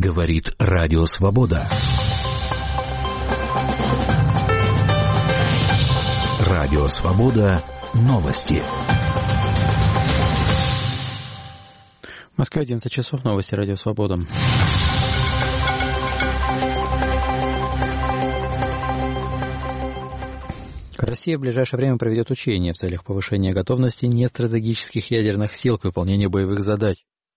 Говорит Радио Свобода. Радио Свобода. Новости. В Москве 11 часов. Новости Радио Свобода. Россия в ближайшее время проведет учения в целях повышения готовности нестратегических ядерных сил к выполнению боевых задач.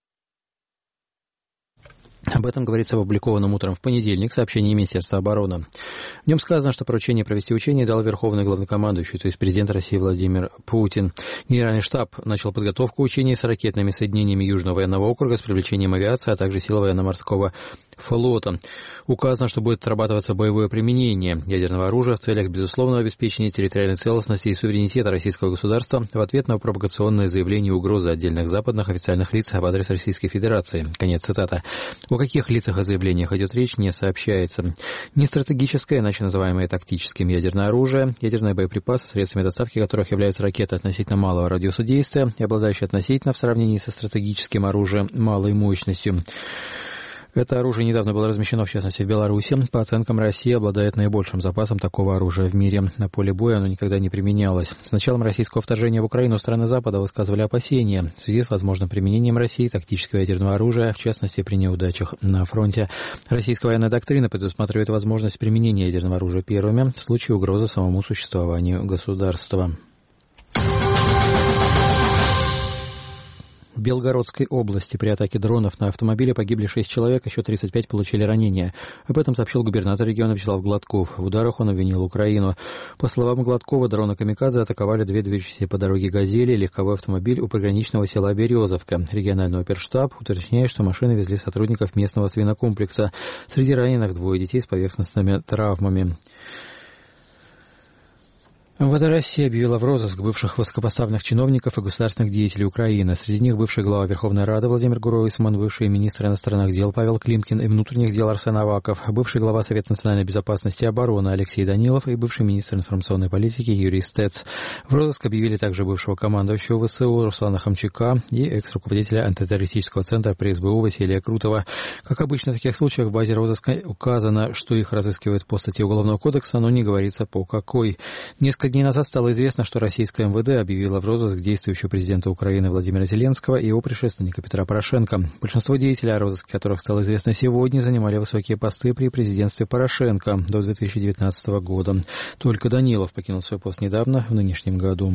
Об этом говорится в опубликованном утром в понедельник сообщении Министерства обороны. В нем сказано, что поручение провести учения дал Верховный главнокомандующий, то есть президент России Владимир Путин. Генеральный штаб начал подготовку учений с ракетными соединениями Южного военного округа с привлечением авиации, а также сил военно-морского флота. Указано, что будет отрабатываться боевое применение ядерного оружия в целях безусловного обеспечения территориальной целостности и суверенитета российского государства в ответ на провокационные заявления и угрозы отдельных западных официальных лиц в адрес Российской Федерации. Конец цитаты. О каких лицах и заявлениях идет речь, не сообщается. Не стратегическое, иначе называемое тактическим ядерное оружие, ядерные боеприпасы, средствами доставки которых являются ракеты относительно малого радиуса действия и обладающие относительно в сравнении со стратегическим оружием малой мощностью. Это оружие недавно было размещено, в частности, в Беларуси. По оценкам, Россия обладает наибольшим запасом такого оружия в мире. На поле боя оно никогда не применялось. С началом российского вторжения в Украину страны Запада высказывали опасения в связи с возможным применением России тактического ядерного оружия, в частности, при неудачах на фронте. Российская военная доктрина предусматривает возможность применения ядерного оружия первыми в случае угрозы самому существованию государства. В Белгородской области при атаке дронов на автомобили погибли 6 человек, еще 35 получили ранения. Об этом сообщил губернатор региона Вячеслав Гладков. В ударах он обвинил Украину. По словам Гладкова, дроны «Камикадзе» атаковали две движущиеся по дороге «Газели» и легковой автомобиль у приграничного села Березовка. Региональный оперштаб уточняет, что машины везли сотрудников местного свинокомплекса. Среди раненых двое детей с поверхностными травмами. МВД России объявила в розыск бывших высокопоставленных чиновников и государственных деятелей Украины. Среди них бывший глава Верховной Рады Владимир Гройсман, бывший министр иностранных дел Павел Климкин и внутренних дел Арсен Аваков, бывший глава Совета национальной безопасности и обороны Алексей Данилов и бывший министр информационной политики Юрий Стец. В розыск объявили также бывшего командующего ВСУ Руслана Хомчака и экс-руководителя антитеррористического центра при СБУ Василия Крутова. Как обычно в таких случаях в базе розыска указано, что их разыскивают по статье Уголовного кодекса, но не говорится по какой. Несколько дней назад стало известно, что российское МВД объявило в розыск действующего президента Украины Владимира Зеленского и его предшественника Петра Порошенко. Большинство деятелей, о розыске которых стало известно сегодня, занимали высокие посты при президентстве Порошенко до 2019 года. Только Данилов покинул свой пост недавно, в нынешнем году.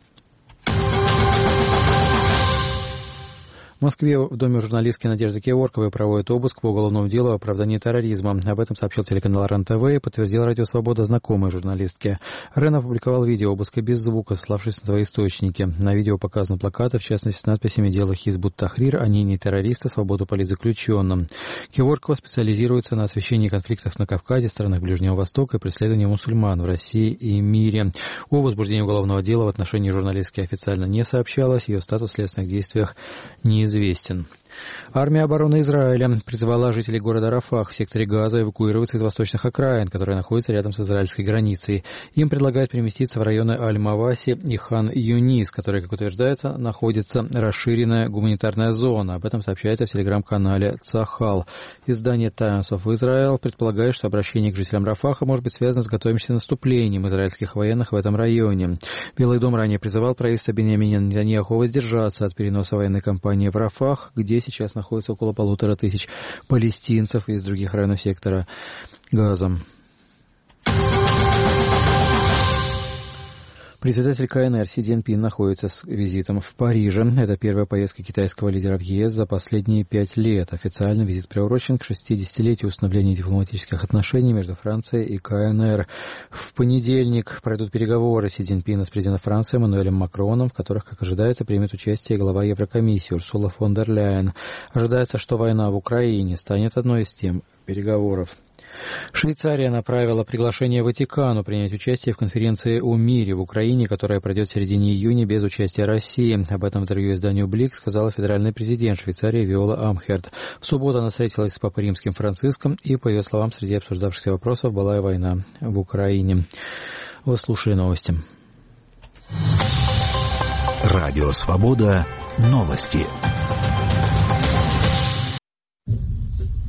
В Москве в доме журналистки Надежды Кеворковой проводят обыск по уголовному делу о оправдании терроризма. Об этом сообщил телеканал РЕН-ТВ и подтвердил Радио Свобода знакомой журналистки. РЕН опубликовал видео обыска без звука, ссылавшись на свои источники. На видео показаны плакаты, в частности, с надписями «Дело Хизб ут-Тахрир», «Они не террористы, свободу политзаключенным». Кеворкова специализируется на освещении конфликтов на Кавказе, странах Ближнего Востока и преследовании мусульман в России и мире. О возбуждении уголовного дела в отношении журналистки официально не сообщалось, ее статус в следственных действиях неизвестен. Армия обороны Израиля призвала жителей города Рафах в секторе Газа эвакуироваться из восточных окраин, которые находятся рядом с израильской границей. Им предлагают переместиться в районы Аль-Маваси и Хан-Юнис, которые, как утверждается, находится расширенная гуманитарная зона. Об этом сообщается в телеграм-канале Цахал. Издание Times of Israel предполагает, что обращение к жителям Рафаха может быть связано с готовящимся наступлением израильских военных в этом районе. Белый дом ранее призывал правительство Биньямина Нетаньяху воздержаться от переноса военной кампании в Рафах, где сейчас находится около 1500 палестинцев из других районов сектора Газа. Председатель КНР Си Цзиньпин находится с визитом в Париже. Это первая поездка китайского лидера в ЕС за последние 5 лет. Официально визит приурочен к 60-летию установления дипломатических отношений между Францией и КНР. В понедельник пройдут переговоры Си Цзиньпина с президентом Франции Эммануэлем Макроном, в которых, как ожидается, примет участие глава Еврокомиссии Урсула фон дер Ляйен. Ожидается, что война в Украине станет одной из тем переговоров. Швейцария направила приглашение Ватикану принять участие в конференции о мире в Украине, которая пройдет в середине июня без участия России. Об этом в интервью изданию «Блик» сказала федеральный президент Швейцарии Виола Амхерт. В субботу она встретилась с Папой Римским Франциском, и, по ее словам, среди обсуждавшихся вопросов была и война в Украине. Вы слушали новости. Радио «Свобода». Новости.